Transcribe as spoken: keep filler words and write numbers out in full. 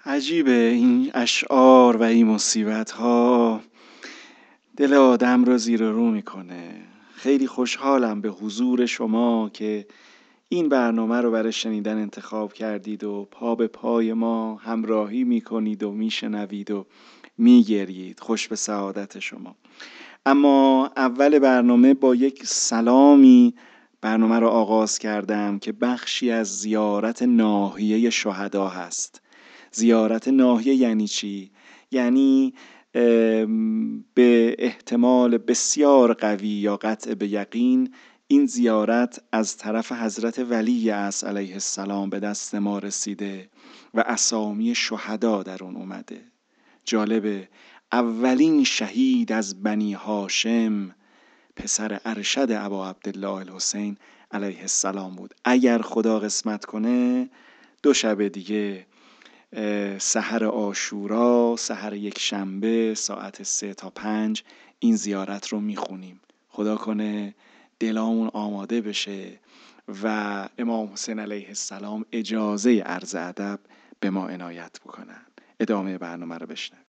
عجیبه این اشعار و این مصیبت ها دل آدم رو زیر و رو میکنه. خیلی خوشحالم به حضور شما که این برنامه رو برای شنیدن انتخاب کردید و پا به پای ما همراهی میکنید و میشنوید و میگرید. خوش به سعادت شما. اما اول برنامه با یک سلامی برنامه رو آغاز کردم که بخشی از زیارت ناحیه شهدا هست. زیارت ناحیه یعنی چی؟ یعنی به احتمال بسیار قوی یا قطع به یقین این زیارت از طرف حضرت ولی اعصر علیه السلام به دست ما رسیده و اسامی شهدا در اون اومده. جالبه اولین شهید از بنی هاشم پسر ارشد ابا عبدالله الحسین علیه السلام بود. اگر خدا قسمت کنه دو شب دیگه سحر عاشورا، سحر یک شنبه ساعت سه تا پنج این زیارت رو میخونیم. خدا کنه دلامون آماده بشه و امام حسین علیه السلام اجازه عرض ادب به ما عنایت بکنن. ادامه برنامه رو بشنویم.